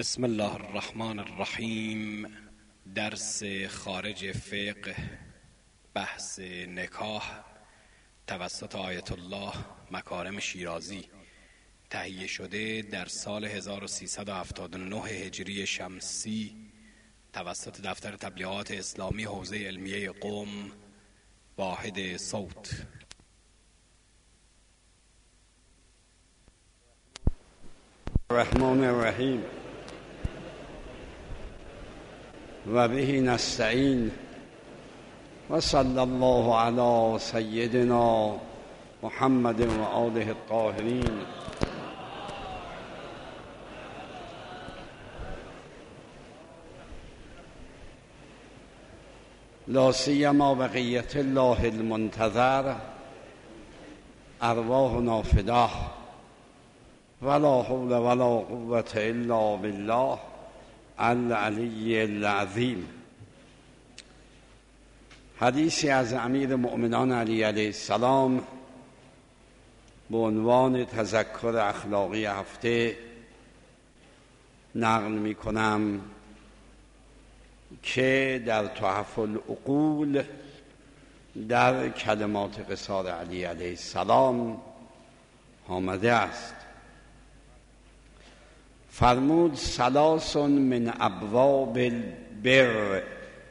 بسم الله الرحمن الرحیم. درس خارج فقه، بحث نکاح توسط آیت الله مکارم شیرازی، تهیه شده در سال 1379 هجری شمسی توسط دفتر تبلیغات اسلامی حوزه علمیه قم، واحد صوت. الرحمن الرحیم و به نستعین و صلی الله علی سیدنا محمد و آله الطاهرین. لا سیما بقیت الله المنتظر ارواحنا فداه ولا حول ولا قوة الا بالله العلی العظیم. حدیثی از امیر مؤمنان علی علیه السلام به عنوان تذکر اخلاقی هفته نقل می کنم که در تحف العقول در کلمات قصار علی علیه السلام آمده است. فرمود ثلاث من ابواب البر،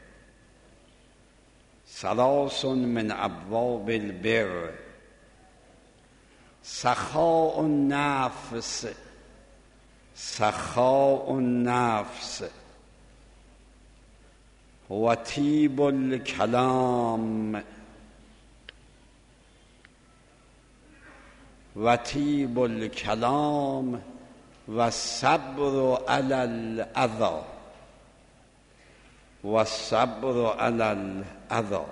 ثلاث من ابواب البر، سخاء النفس، سخاء النفس و طیب الکلام، و طیب الکلام و صبر علی الاذی، و صبر علی الاذی.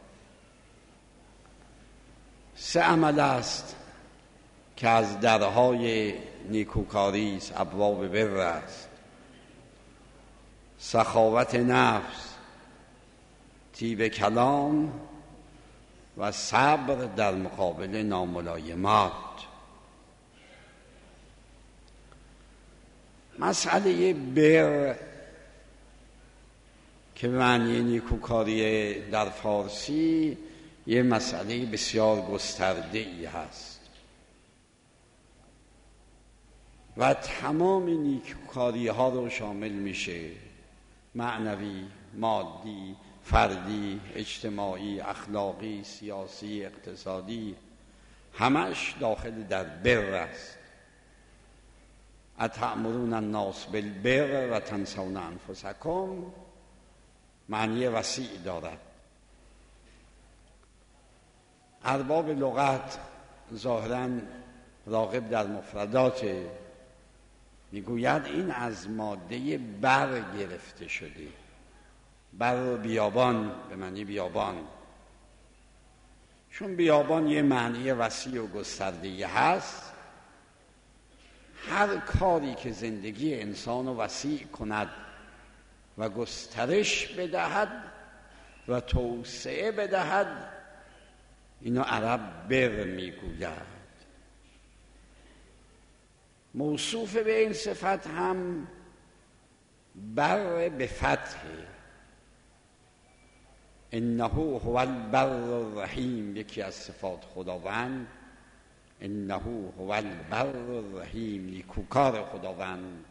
سه عمل است که از درهای نیکوکاری است، ابواب بر است: سخاوت نفس، طیب کلام و صبر در مقابل ناملایمات. مسئله بر که معنی نیکوکاری در فارسی یه مسئله بسیار گسترده ای هست و تمام نیکوکاری ها رو شامل میشه: معنوی، مادی، فردی، اجتماعی، اخلاقی، سیاسی، اقتصادی، همش داخل در بر است. اتأمرون الناس بالبر و تنسون انفسکم معنی وسیع دارد. ارباب لغت ظاهراً راغب در مفردات، میگوید این از ماده بر گرفته شده. بر و بیابان به معنی بیابان، چون بیابان یه معنی وسیع و گسترده هست. هر کاری که زندگی انسان رو وسیع کند و گسترش بدهد و توسعه بدهد، اینو عرب بر میگوید. موصوف به این صفت هم بر به فتح، انه هو البر الرحیم، یکی از صفات خداوند. انه هو البر الرحیم، نیکوکار خداوند.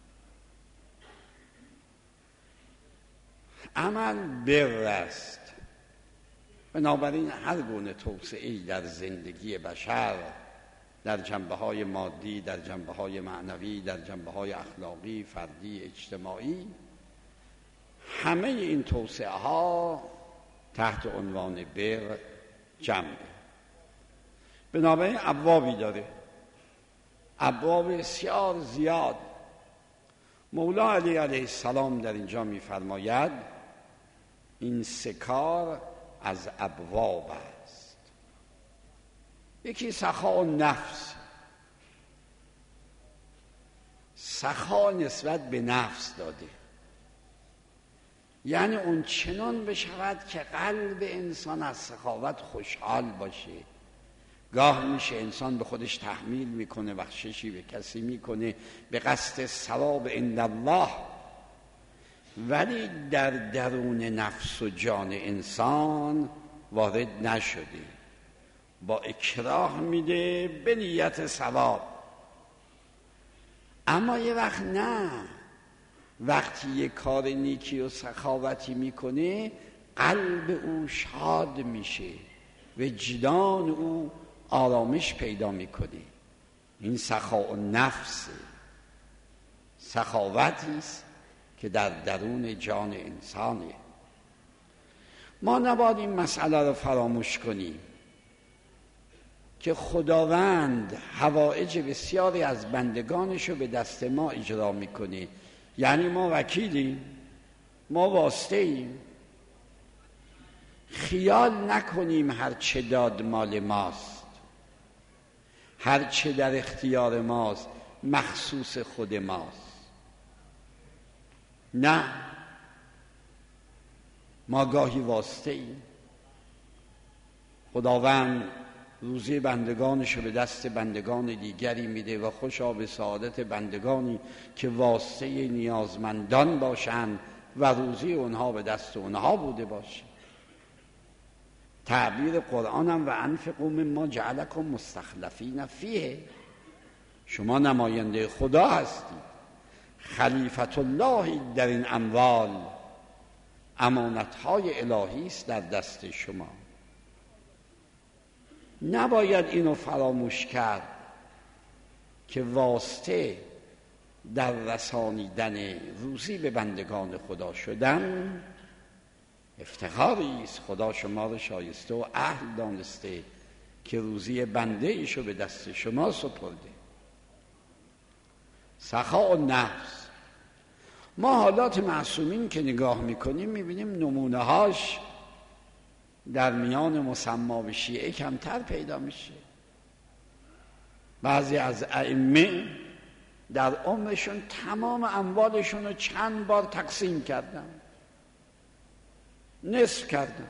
عمل بر است. بنابراین هر گونه توسعه‌ای در زندگی بشر، در جنبه‌های مادی، در جنبه‌های معنوی، در جنبه‌های اخلاقی، فردی، اجتماعی، همه این توسعه‌ها تحت عنوان بر جمعه. بنابراین ابوابی داره، ابواب بسیار زیاد. مولا علی علیه السلام در اینجا می‌فرماید این سه کار از ابواب است. یکی سخا نفس، سخا نسبت به نفس داده، یعنی اون چنان بشود که قلب انسان از سخاوت خوشحال باشه، گاه میشه انسان به خودش تحمیل میکنه، بخششی به کسی میکنه به قصد ثواب عند الله، ولی در درون نفس و جان انسان وارد نشده، با اکراه میده به نیت ثواب. اما یه وقت نه، وقتی یه کار نیکی و سخاوتی میکنه قلب او شاد میشه، وجدان او آرامش پیدا میکنه. این سخاء النفس، سخاوتی است که در درون جان انسانه. ما نباید این مسئله رو فراموش کنیم که خداوند حوائج بسیاری از بندگانش رو به دست ما اجرا میکنه. یعنی ما وکیلیم، ما واسطه ایم. خیال نکنیم هر چه داد مال ماست، هر چه در اختیار ماست مخصوص خود ماست. نه، ما گاهی واسطه ایم. خداوند روزی بندگانشو به دست بندگان دیگری میده و خوشا به سعادت بندگانی که واسطه نیازمندان باشند و روزی اونها به دست اونها بوده باشه. تعبیر قرآن هم و انفقوا مما جعلکم مستخلفین فیه، شما نماینده خدا هستید، خلیفت الله در این اموال، امانتهای الهی است در دست شما. نباید اینو فراموش کرد که واسطه در رسانیدن روزی به بندگان خدا شدن افتخاری است. خدا شما رو شایسته و اهل دانسته که روزی بنده ایشو به دست شما سپرده. سخاء النفس. ما حالات معصومین که نگاه میکنیم میبینیم نمونه هاش در میان مسما به شیعه کمتر پیدا میشه. بعضی از ائمه در عمرشون تمام اموالشون رو چند بار تقسیم کردن، نصف کردن،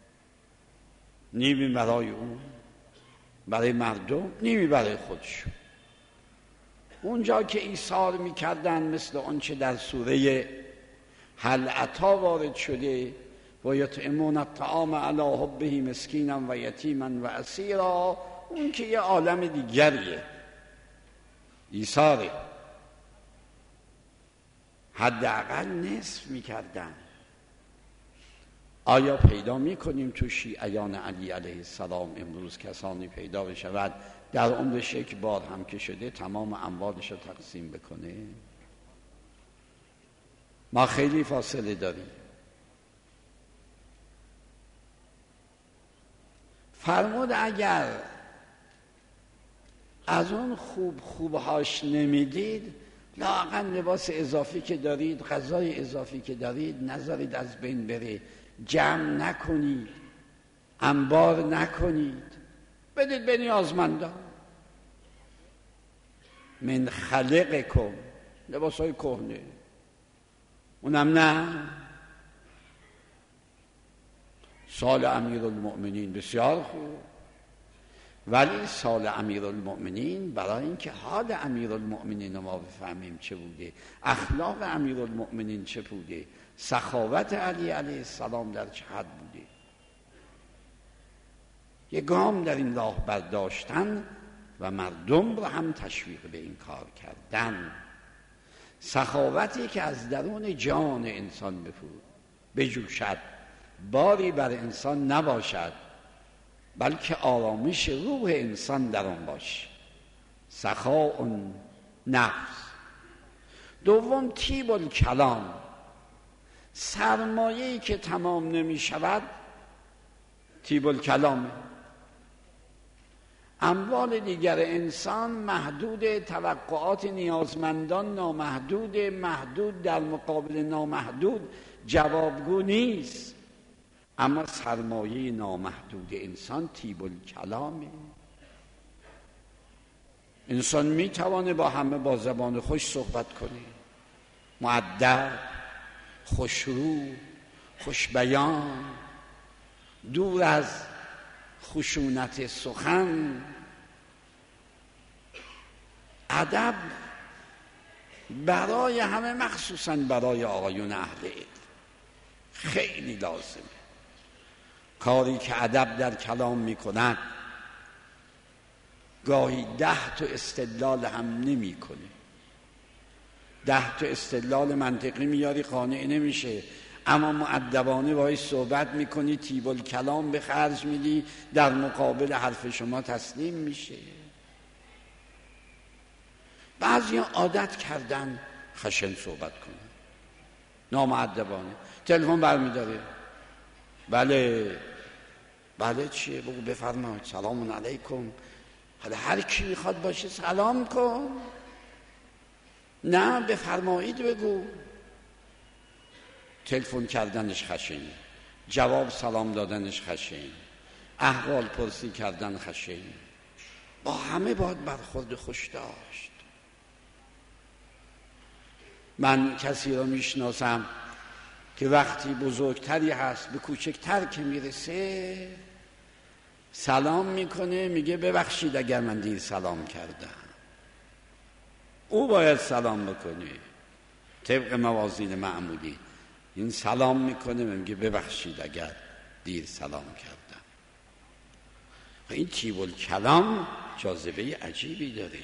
نیمی برای اون، برای مردم، نیمی برای خودشون. اونجا که ایثار میکردن مثل آنچه در سوره هل اتی وارد شده و یطعمون الطعام علی حبه مسکینا و یتیما و اسیرا، اون که یه عالم دیگریه، ایثاره. حداقل نصف میکردن. آیا پیدا میکنیم تو شیعیان علی علیه السلام امروز کسانی پیدا بشود در عمرش یک بار هم که شده تمام اموالش رو تقسیم بکنه؟ ما خیلی فاصله داریم. فرمود اگر از اون خوبهاش نمیدید، لااقل لباس اضافی که دارید، غذای اضافی که دارید نذارید از بین بره، جمع نکنید، انبار نکنید، بدید به نیازمندان. من خلقکم، لباسای کهنه اونم نه. سال امیرالمؤمنین بسیار خوب، ولی سال امیرالمؤمنین برای اینکه حال امیرالمؤمنین ما بفهمیم چه بوده، اخلاق امیرالمؤمنین چه بوده، سخاوت علی علیه السلام در چه حد بوده، یک گام در این راه برداشتن و مردم را هم تشویق به این کار کردن. سخاوتی که از درون جان انسان بجوشد، باری بر انسان نباشد، بلکه آرامش روح انسان در آن باشه. سخاء نفس. دوم طیب الکلام. سرمایه‌ای که تمام نمی شود طیب الکلامه. اموال دیگر انسان محدود، توقعات نیازمندان نامحدود، محدود در مقابل نامحدود جوابگو نیست. اما سرمایه نامحدود انسان طیب الکلامه. انسان میتوانه با همه با زبان خوش صحبت کنه، مؤدب، خوشرو، خوشبیان، دور از خشونت سخن، ادب برای همه، مخصوصا برای آقایون اهل علم، خیلی لازمه. کاری که ادب در کلام میکند گاهی 10 تا استدلال هم نمیکنه. 10 تا استدلال منطقی میاری قانع نمیشه، اما مؤدبانه باهاش صحبت میکنی، طیب الکلام به خرج میدی، در مقابل حرف شما تسلیم میشه. بعضی عادت کردن خشن صحبت کنن، نامؤدبانه. تلفن برمیداره، بله چیه؟ بگو بفرمایید، سلام علیکم. حالا هر کی میخواد باشه سلام کن، نه بفرمایید بگو. تلفن کردنش خشن، جواب سلام دادنش خشن، احوال پرسی کردن خشن. با همه باید برخورد خوش داشت. من کسی رو میشناسم که وقتی بزرگتری هست به کوچکتر که میرسه سلام میکنه، میگه ببخشید اگر من دیر سلام کردم. او باید سلام بکنه طبق موازین معمولی. این سلام میکنه، میگه ببخشید اگر دیر سلام کردم. و این طیب الکلام جاذبه عجیبی داره.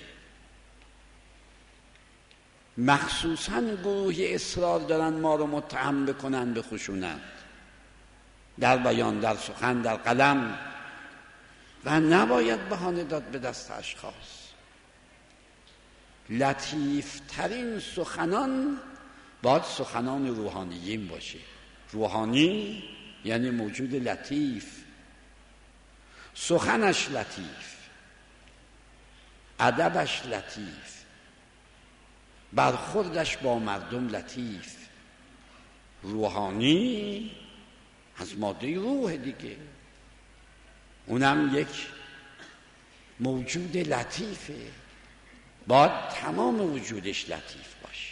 مخصوصاً گروهی اصرار دارن ما رو متهم بکنن به خشونت در بیان، در سخن، در قلم، و نباید بهانه داد به دست اشخاص. لطیف ترین سخنان باید سخنان روحانیین باشه. روحانی یعنی موجود لطیف، سخنش لطیف، ادبش لطیف، برخوردش با مردم لطیف. روحانی از ماده روح دیگه، اونم یک موجود لطیفه، باید تمام وجودش لطیف باشه.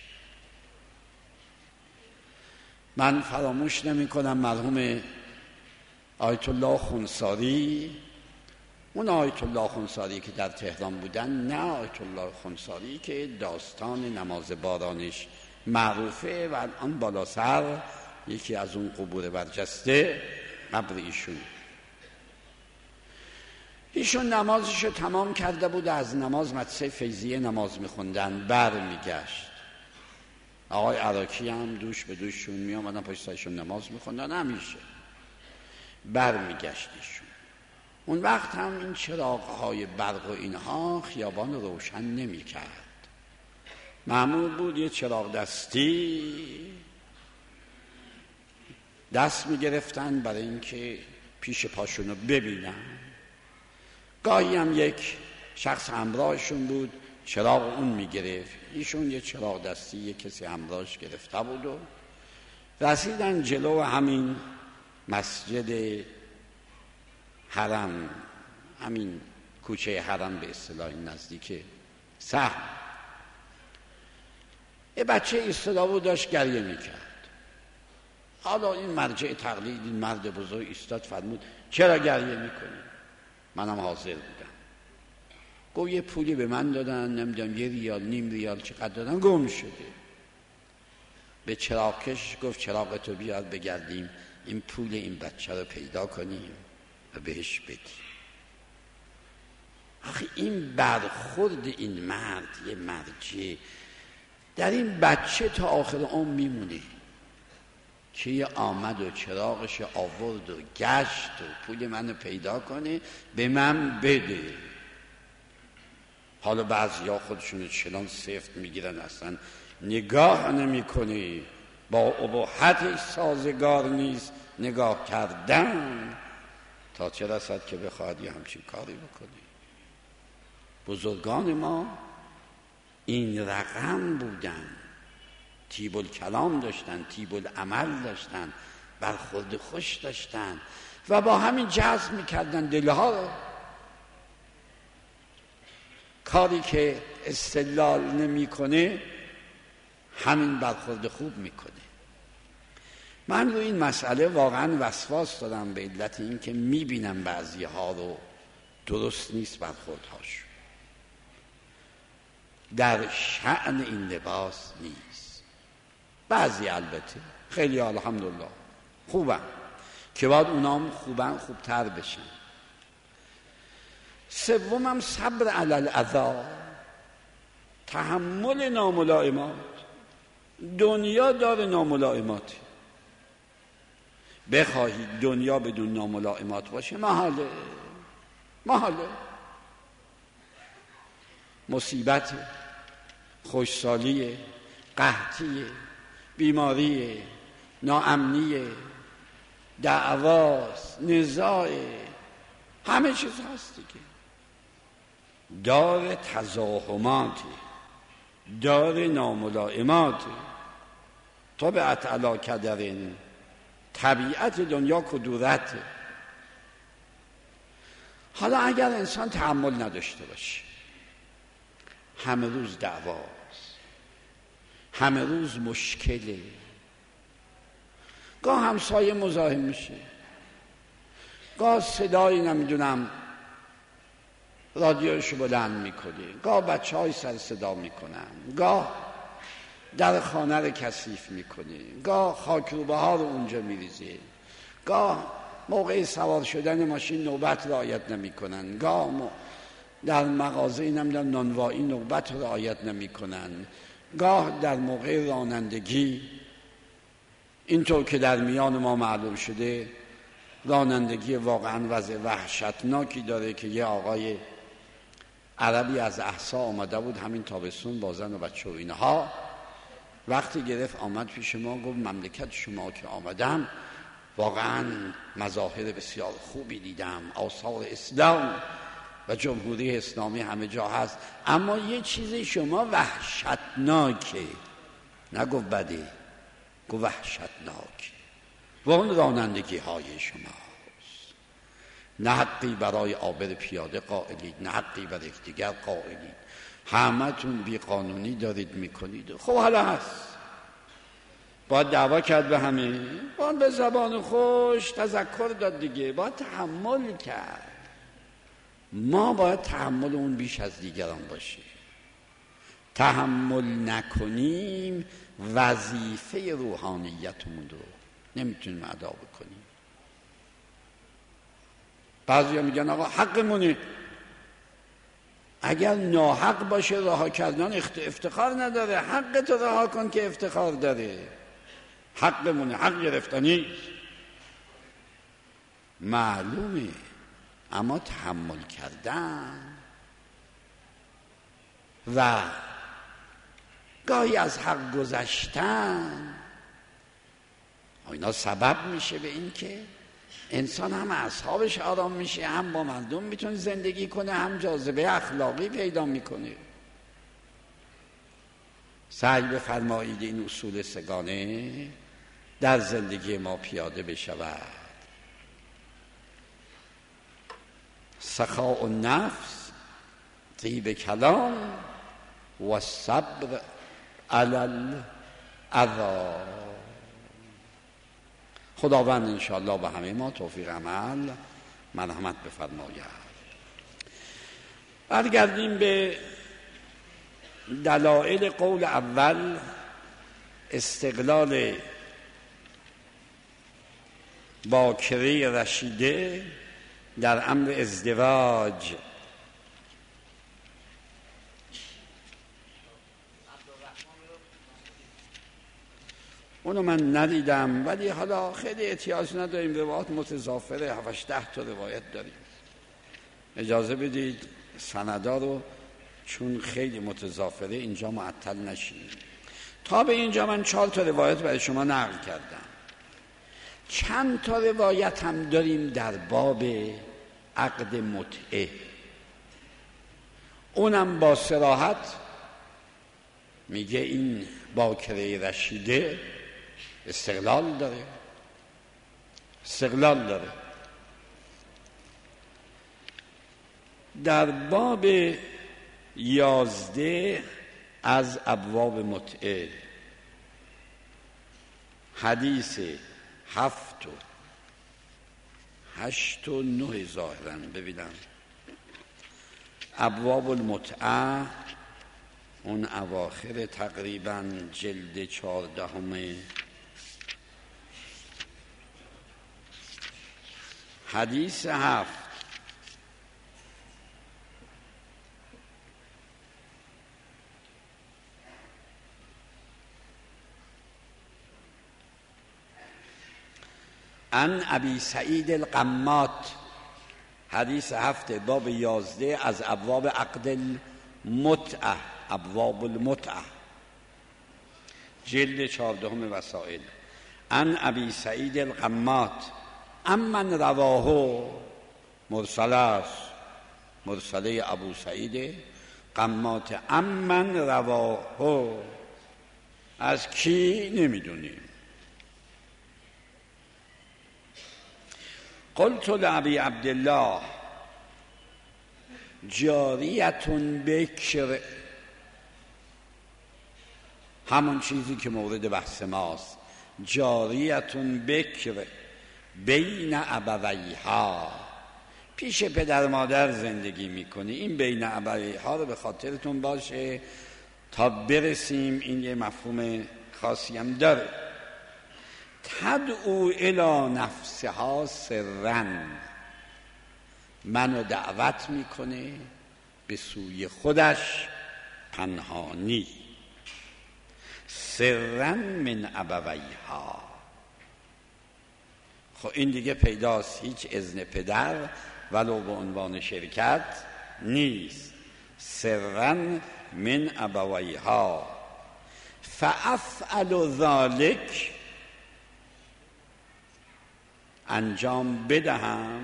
من فراموش نمی کنم مرحوم آیت الله خونساری، اون آیت الله خونساری که در تهران بودن، نه آیت الله خونساری که داستان نماز بارانش معروفه و الان بالا سر یکی از اون قبور برجسته قبر ایشون نمازشو تمام کرده بود، از نماز مدرسه فیضیه نماز میخوندن، بر میگشت. آقای عراقی هم دوش به دوششون میامدن پشت سرشون نماز میخوندن، همیشه بر میگشت ایشون. اون وقت هم این چراغ‌های برق و اینها خیابان روشن نمی‌کرد. معمول بود یه چراغ دستی دست می‌گرفتن برای اینکه پیش پاشونو ببینن. گاهی هم یک شخص همراهشون بود، چراغ اون می‌گرفت. ایشون یه چراغ دستی یه کسی همراهش گرفته بود و رسیدن جلو همین مسجد حرم، همین کوچه حرم به اصطلاح نزدیک سهم. یه بچه ایستاده بود داشت گریه میکرد. حالا این مرجع تقلید، این مرد بزرگ ایستاد فرمود چرا گریه میکنی؟ منم حاضر بودم. گفت یه پولی به من دادن، نمیدونم 1 ریال 0.5 ریال چقدر دادن، گم شده. به چراغکش گفت چراغ تو بیار بگردیم این پول این بچه رو پیدا کنیم و بهش بدیم. آخه این برخورد این مرد، یه مرجع در این بچه تا آخر عمر میمونه که یه آمد و چراغش آورد و گشت و پول منو پیدا کنه به من بده. حالا بعضیا خودشونو چنان سفت میگیرن اصلا نگاه نمیکنه، با اباحتش سازگار نیست نگاه کردن، تا چه رسد که بخواد یه همچین کاری بکنه. بزرگان ما این رقم بودن، طیب الکلام داشتن، طیب العمل داشتن، برخورد خوش داشتن و با همین جذب میکردن دلها رو. کاری که استدلال نمیکنه همین برخورد خوب میکنه. من رو این مسئله واقعا وسواس دارم به علت این که میبینم بعضی ها رو درست نیست برخوردهاش. در شأن این لباس نیست. بعضی البته، خیلی الحمدلله خوبن که باید اونام خوبتر بشن. سومم صبر علی الاذی، تحمل ناملائمات. دنیا داره ناملائماتی، بخواهید دنیا بدون ناملائمات باشه محاله. مصیبت، خوشسالی، قحطی، بیماری، ناامنی، دعواست، نزاع، همه چیز هست دیگه. دار تزاحماتی، دار ناملائماتی. طبعت علی کدرین، طبیعت دنیا کدورته. حالا اگر انسان تحمل نداشته باشه، همه روز دعواست، همه روز مشکله، گاه همسایه مزاحم میشه، گاه صدایی نمیدونم رادیوشو بلند میکنه، گاه بچه های سر صدا میکنن، گاه در خانه رو کثیف میکنه، گاه خاکروبه ها رو اونجا میریزه، گاه موقع سوار شدن ماشین نوبت رعایت نمیکنن، گاه در مغازه نمیدونم نانوایی نوبت رعایت نمیکنن، گاه در موقع رانندگی اینطور که در میان ما معلوم شده رانندگی واقعا وضع وحشتناکی داره که یه آقای عربی از احسا آمده بود همین تابستون با زن و بچه و اینها، وقتی گرفت آمد پیش ما گفت مملکت شما که آمدم واقعا مظاهر بسیار خوبی دیدم، آثار اسلام و جمهوری اسلامی همه جا هست، اما یه چیز شما وحشتناکه. نگفت بده، گفت وحشتناک. و اون رانندگی های شماست. نه حقی برای عابر پیاده قائلید، نه حقی بر یکدیگر قائلید، همه تون بی قانونی دارید میکنید. خب حالا هست، باید دعوا کرد به همه، باید به زبان خوش تذکر داد دیگه، باید تحمل کرد. ما باید تحمل اون بیش از دیگران باشه. تحمل نکنیم وظیفه روحانیتمون رو نمیتونیم ادا بکنیم. بعضی ها میگن آقا حقمونه، اگر ناحق باشه رها کردن افتخار نداره، حق تو رها کن که افتخار داره. حقمونه، حق گرفتنی معلومه، اما تحمل کردن و گاهی از حق گذشتن اینا سبب میشه به این که انسان هم اعصابش آرام میشه، هم با مردم میتونه زندگی کنه، هم جاذبه اخلاقی پیدا میکنه. سعی بفرمایید این اصول سگانه در زندگی ما پیاده بشود. سخاء النفس، طیب کلام و صبر علی الاذی. خداوند انشاءالله به همه ما توفیق عمل مرحمت بفرماید. برگردیم به دلایل قول اول، استقلال باکره رشیده در امر ازدواج. اونو من ندیدم، ولی حالا خیلی احتیاج نداریم، روایات متضافره، 7-8 تا روایت داریم. اجازه بدید سندا رو چون خیلی متضافره اینجا معطل نشیم. تا به اینجا من 4 تا روایت برای شما نقل کردم. چند تا روایت هم داریم در باب عقد متعه، اونم با صراحت میگه این باکره رشیده استقلال داره. در باب 11 از ابواب متعه، حدیث 7 و 8 و 9 ظاهرا، ببینم ابواب المتعه اون اواخر تقریبا جلد 14 حدیث 7. عن ابی سعید القمات، حدیث 7 باب 11 از ابواب عقد المتعه، ابواب المتعه، جلد 14 وسائل. عن ابی سعید القمات امن رواه، مرسل است، مرسله ابو سعید قمات. امن رواه از کی نمیدونیم. قلت لابی عبدالله جاریتون بکر، همون چیزی که مورد بحث ماست. جاریتون بکر بین ابویها، پیش پدر مادر زندگی میکنه. این بین ابویها رو به خاطرتون باشه تا برسیم، این یه مفهوم خاصی هم داره. تدعو الی نفسها سرن، منو دعوت میکنه به سوی خودش پنهانی. سرن من ابویها، خب این دیگه پیداست هیچ اذن پدر ولو به عنوان شرکت نیست. سرن من ابویها فافعل ذلک، انجام بدهم.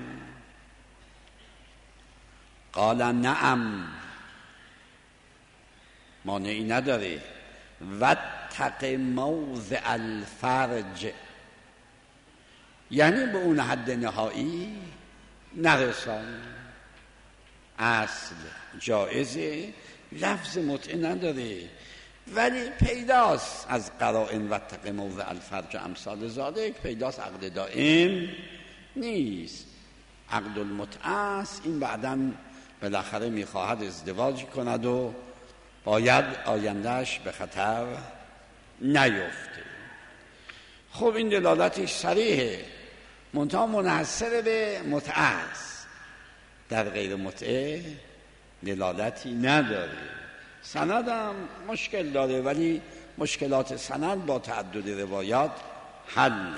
قال نعم، مانعی نداره. واتق موضع الفرج، یعنی به اون حد نهایی نرسان. اصل جایزه، لفظ متعه نداره، ولی پیداست از قرائن واتق موضع الفرج امثال ذالک، پیداست عقد دائم نیست، عقد المتعه است. این بعداً بالاخره میخواهد ازدواج کند و باید آیندهش به خطر نیفته. خب این دلالتش صریحه، منتها منحصر به متعه است، در غیر متعه دلالتی نداره. سند هم مشکل داره، ولی مشکلات سند با تعدد روایات حله.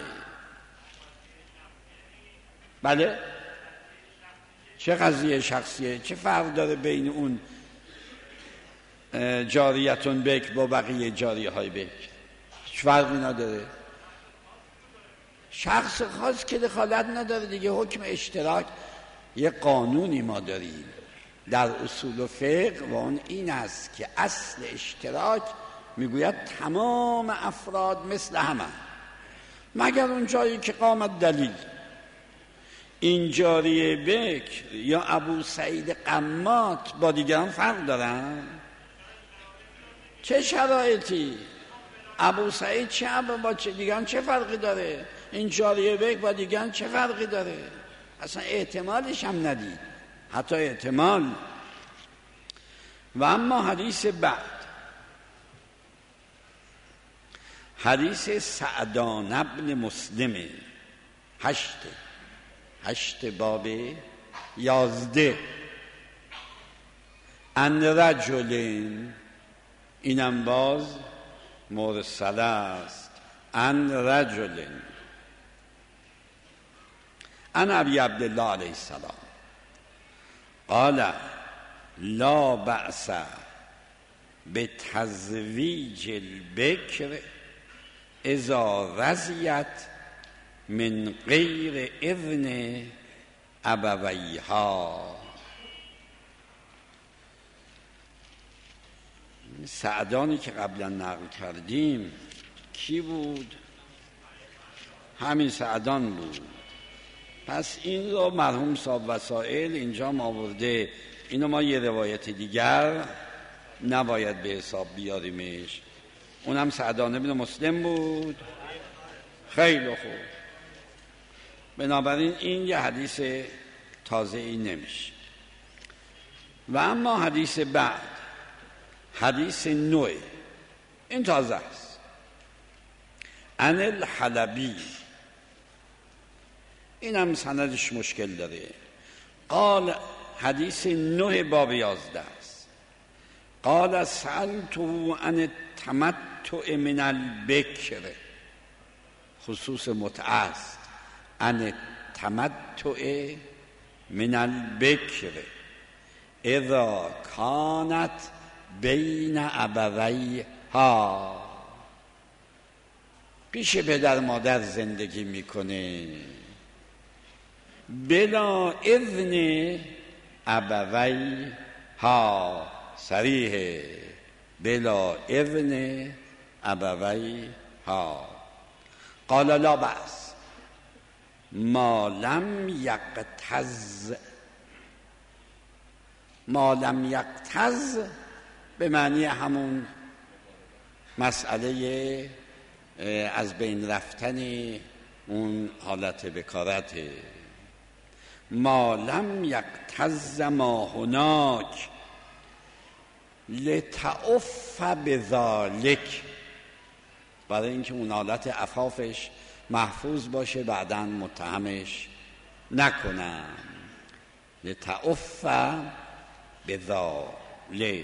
بله، چه قضیه شخصیه؟ چه فرق داره بین اون جاریتون بک با بقیه جاریه های بک؟ هیچ فرقی نداره. شخص خاص که دخالت نداره دیگه. حکم اشتراک یه قانونی ما داریم در اصول و فقه و اون این است که اصل اشتراک میگوید تمام افراد مثل همه، مگر اون جایی که قامت دلیل. این جاریه بکر یا ابو سعید قمات با دیگران فرق دارن؟ چه شرایطی؟ ابو سعید چه با دیگران چه فرقی داره؟ این جاریه بکر با دیگران چه فرقی داره؟ اصلا احتمالش هم ندید، حتی احتمال. و اما حدیث بعد، حدیث سعدان ابن مسلم، 8 باب 11. ان رجل، اینم باز مرسل است. ان رجل ان ابی عبدالله علیه السلام قال لا بأس بتزویج البکر اذا رضیت من غیر اذن ابویها. سعدانی که قبلا نقل کردیم کی بود؟ همین سعدان بود. پس این رو مرحوم صاحب وسائل اینجا آورده، اینو ما یه روایت دیگر نباید به حساب بیاریمش. اونم سعدان ابن مسلم بود. خیلی خوب، بنابراین این یه حدیث تازه ای نمیشه. و اما حدیث بعد، حدیث 9 این تازه است. عن الحلبی، این هم سندش مشکل داره. قال، حدیث 9 باب 11 است. قال سألته عن التمتع من البکر، خصوص متعه است. عن التمتع من البکر اذا کانت بین ابویها، پیش پدر مادر زندگی میکنه بلا اذن ابویها، صریح بلا اذن ابویها. قال لا بأس ما لم یقتض، ما لم یقتض به معنی همون مسئله از بین رفتن اون حالت بکارته. ما لم یقتض ما هناک لتعف بذالک، برای اینکه اون حالت عفافش محفوظ باشه بعداً متهمش نکنن. لتعف بذالک.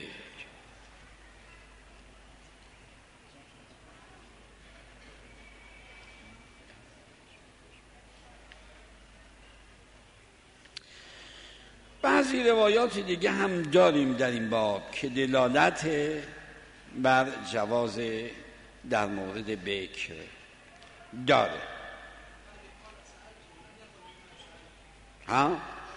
بعضی روایات دیگه هم داریم در این باب که دلالت بر جواز در مورد بکر داره. ها؟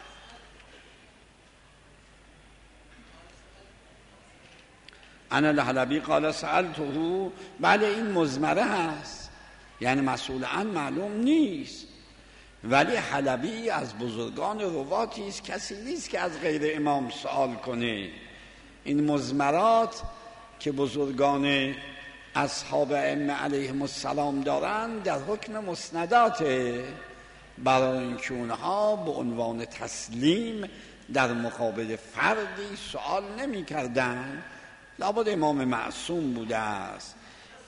انا الحلبی قال سألته، بله این مزمره هست، یعنی مسئولاً معلوم نیست، ولی حلبی از بزرگان رواتی است، کسی نیست که از غیر امام سوال کنه. این مزمرات که بزرگان اصحاب ائمه علیهم السلام دارند در حکم مسنداته، برای اینکه اونها به عنوان تسلیم در مقابل فردی سوال نمی کردن. لابد امام معصوم بوده است.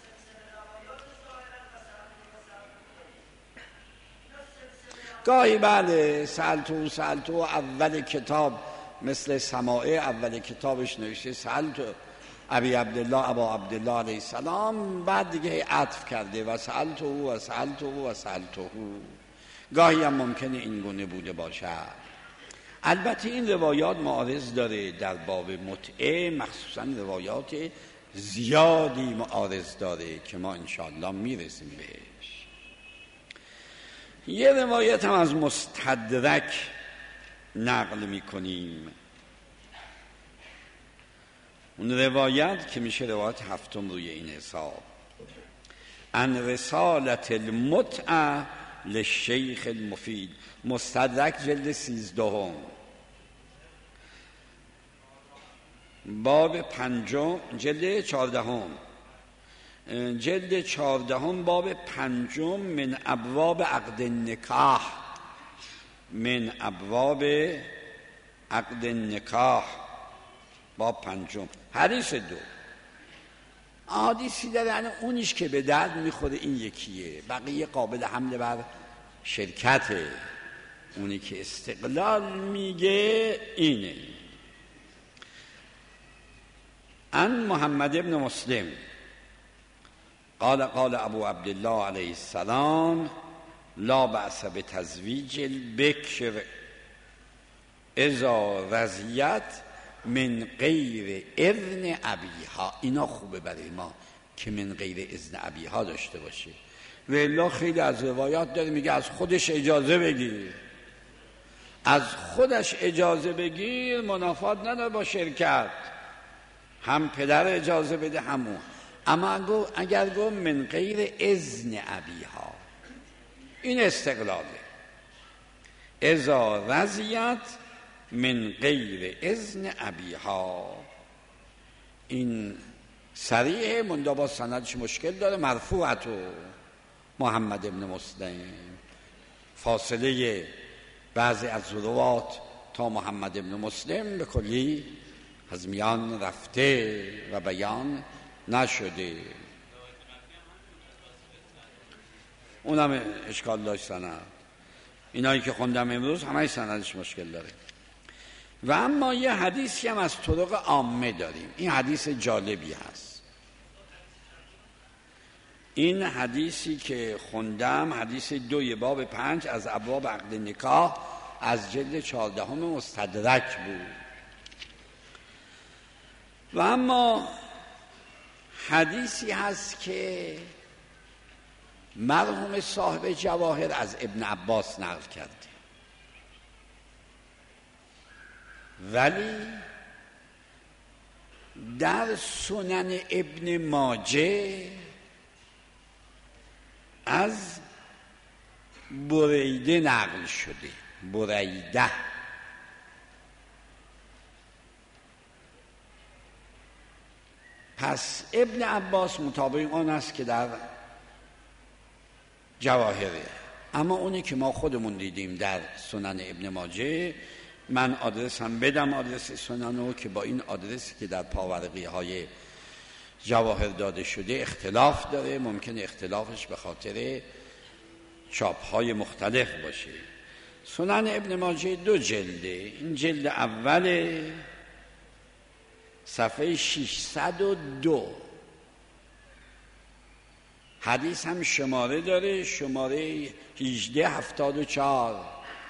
گاهی بله سألتو اول کتاب مثل سماعه اول کتابش نوشته سألتو ابی عبدالله ابا عبدالله علیه السلام، بعد دیگه عطف کرده و سألتو. گاهی هم ممکنه این گونه بوده باشد. البته این روایات معارض داره در باب متعه، مخصوصا روایات زیادی معارض داره که ما انشاءالله میرسیم بهش. یه روایت هم از مستدرک نقل میکنیم. اون روایت که میشه روایت هفتم روی این حساب، عن رسالت المتعه للشیخ المفید، مستدرک جلد 13 باب 5 جلد 14 باب 5 من ابواب عقد النکاح، من ابواب عقد النکاح باب 5 حدیث 2. حدیثی داره، یعنی اونیش که به درد میخوره این یکیه، بقیه قابل حمل بر شرکته. اونی که استقلال میگه اینه. عن محمد ابن مسلم قال ابو عبدالله علیه السلام لا بأس بتزویج البکر اذا رضیت من غیر اذن ابیها. اینا خوبه برای ما که من غیر اذن ابیها داشته باشه. و الا خیلی از روایات داره میگه از خودش اجازه بگیر، از خودش اجازه بگیر، منافات نداره با شرکت، هم پدر اجازه بده همون. اما اگر گفت من غیر اذن ابیها، این استقلاله. اذا رضیت من غیر اذن ابیها، این صریح منده با سندش مشکل داره. مرفوعتو محمد ابن مسلم، فاصله بعضی از روات تا محمد ابن مسلم به کلی از میان رفته و بیان نشده. اونم اشکال داشت سند. اینایی که خوندم امروز همه سندش مشکل داره. و اما یه حدیثی هم از طرق عامه داریم. این حدیث جالبی هست. این حدیثی که خوندم حدیث 2 باب 5 از ابواب عقد نکاح از جلد 14 مستدرک بود. و اما حدیثی هست که مرحوم صاحب جواهر از ابن عباس نقل کرده، ولی در سنن ابن ماجه از بریده نقل شده. بریده پس ابن عباس مطابق آن است که در جواهره. اما اونی که ما خودمون دیدیم در سنن ابن ماجه، من آدرس هم بدم، آدرس سننو، که با این آدرسی که در پاورقی های جواهر داده شده اختلاف داره. ممکنه اختلافش به خاطر چاپ های مختلف باشه. سنن ابن ماجه 2 جلده. این جلد اول صفحه 602. حدیث هم شماره داره، شماره 1874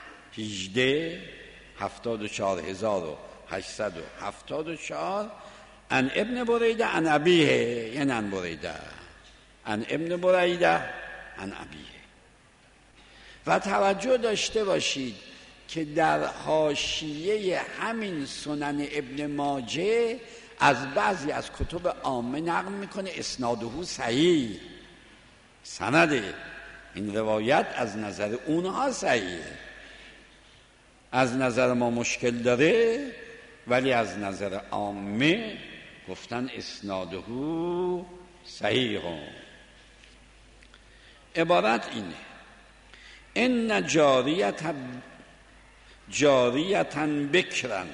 1874874 ان ابن بریده ان ابیه، یعنی ان بریده ان ابن بریده ان ابیه. و توجه داشته باشید که در حاشیه همین سنن ابن ماجه از بعضی از کتب عامه نقل میکنه اسناده صحیح. سند این روایت از نظر اونها صحیح، از نظر ما مشکل داره، ولی از نظر عامه گفتن اسناده صحیح. عبارت اینه: ان جاریتا بکرن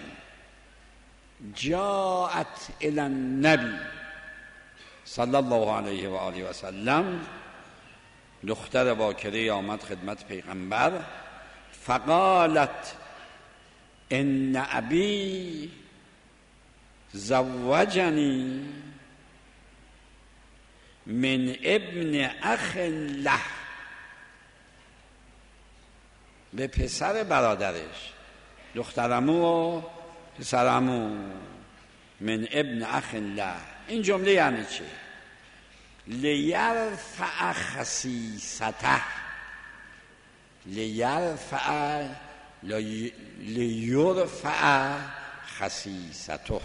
جاءت الی النبی صلی الله علیه و آله و سلم. دختر باکره آمد خدمت پیغمبر، فقالت ان ابی زوجنی من ابن اخ له، به پسر برادرش، دخترمو و پسرمو، من ابن اخ له. این جمله یعنی چه؟ لیرفع خسیسته، لیرفع لیرفع خسیسته.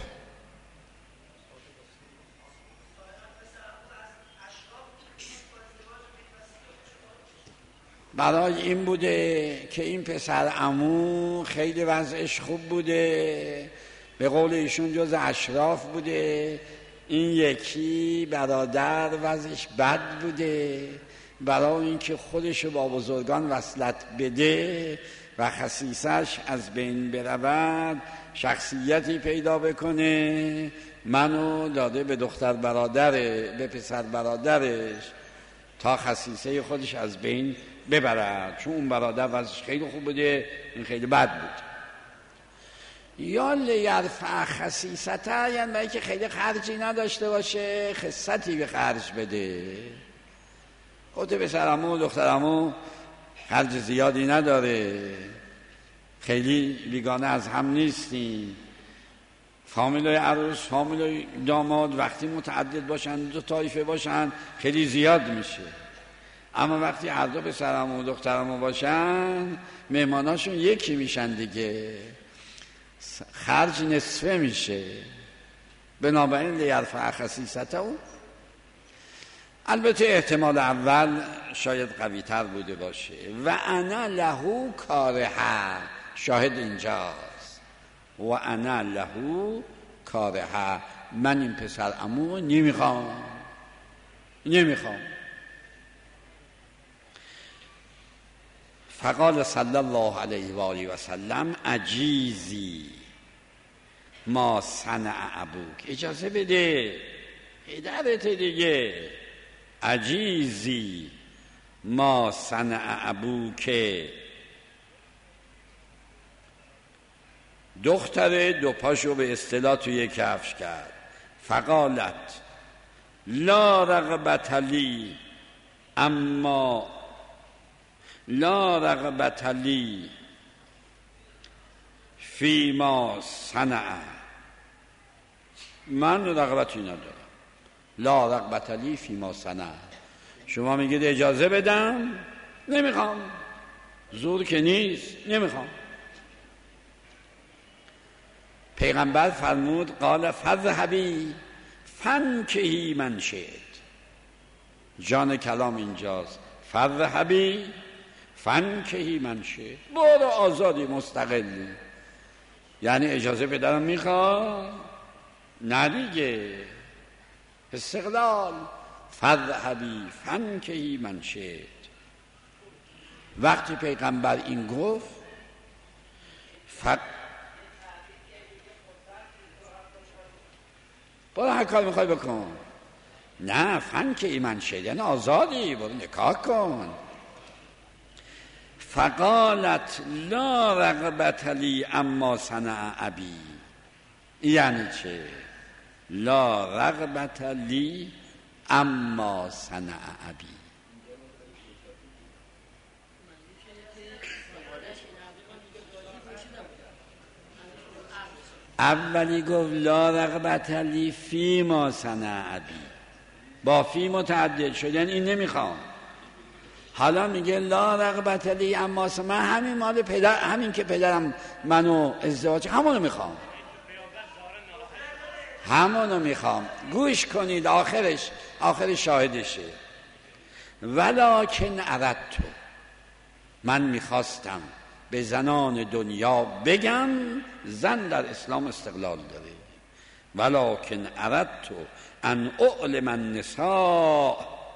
برای این بوده که این پسر عمو خیلی وضعش خوب بوده، به قول ایشون جز اشراف بوده، این یکی برادر وضعش بد بوده. برای اینکه خودش با بزرگان وصلت بده و خصیصش از بین برود، شخصیتی پیدا بکنه، منو داده به دختر برادره، به پسر برادرش، تا خصیصه خودش از بین ببرد، چون اون برادر وضعش خیلی خوب بوده، این خیلی بد بود. یا لیرفع خسیسته، یعنی برای که خیلی خرجی نداشته باشه، خصتی به خرج بده. خود پسرمو و دخترمو خرج زیادی نداره، خیلی بیگانه از هم نیستیم، فامیلای عروس فامیلای داماد وقتی متعدد باشن، 2 طایفه باشن، خیلی زیاد میشه. اما وقتی هر دو پسرمو و دخترمو باشن، مهماناشون یکی میشن دیگه، خرج نصفه میشه. بنابراین لیرفع خسیسته. البته احتمال اول شاید قوی تر بوده باشه. و انا له کاره، شاهد اینجاست، و انا له کاره، من این پسر عمو نمیخوام. فقال صلی الله علیه و آله و سلم عجیزی ما صنع ابوک، اجازه بده پدرت دیگه. عجیزی ما صنع ابوک، دختر دو پاشو به اصطلاح توی کفش کرد. فقالت لا رغبت لی اما لا رغبت لی فی ما صنع، من رغبتی ندارم. لا رغبت لی فی ما صنع، شما میگید اجازه بدم، نمیخوام، زور که نیست، نمیخوام. پیغمبر فرمود قال فذهبی فانکحی من شئت. جان کلام اینجاست، فذهبی فانکحی من شئت، برو آزادی مستقلی. یعنی اجازه پدرم میخواد؟ نه دیگه، استقلال. فذهبی فانکحی من شئت. وقتی پیغمبر این گفت برو هر کار میخوای بکن. نه، فانکحی من شئت یعنی آزادی، برو نکاح کن. فقالت لا رغبت لی اما صنع ابی، یعنی چه؟ لا رغبت لی اما صنع ابی. اولی گفت لا رغبت لی فی ما صنع ابی، با فی متعدد شد، یعنی این نمیخوام. حالا میگه لا رغبت لی اما صنع، من همین مال پدر، همین که پدرم منو ازدواج، همونو میخوام، همونو میخوام. گوش کنید، آخرش شاهدشه. ولکن اردت، من میخواستم به زنان دنیا بگم زن در اسلام استقلال داره. ولکن اردت ان اعلم النساء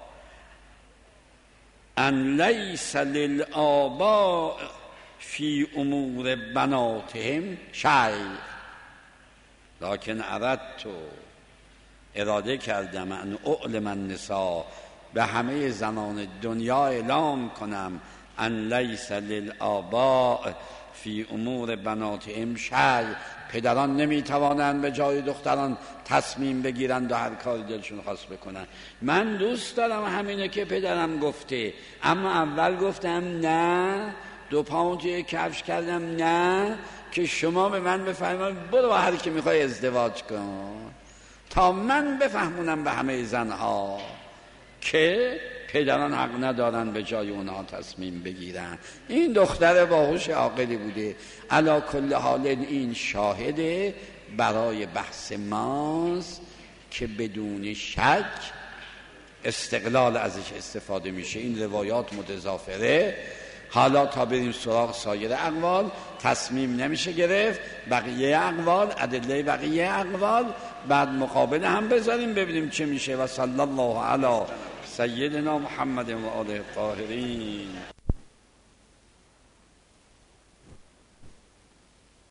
ان لیس للآباء فی امور بناتهم شیء. لکن اردت، اراده کردم، ان اعلم النساء، به همه زنان دنیا اعلام کنم، ان لیس للآباء فی امور بناتهم شیء، پدران نمیتوانند به جای دختران تصمیم بگیرند و هر کار دلشون خواست بکنن. من دوست دارم همینه که پدرم گفته، اما اول گفتم نه، دو پامو توی کفش کردم نه، که شما به من بفرمایید برو با هر کی میخوای ازدواج کن، تا من بفهمونم به همه زنها که پدران حق ندارن به جای اونها تصمیم بگیرن. این دختر باهوش عاقلی بوده. علی کل حال این شاهده برای بحث ماست که بدون شک استقلال ازش استفاده میشه. این روایات متضافره. حالا تا بریم سراغ سایر اقوال، تصمیم نمیشه گرفت، بقیه اقوال، ادله بقیه اقوال بعد مقابل هم بذاریم ببینیم چه میشه. و صلی الله علی سیدنا محمد و آله الطاهرین.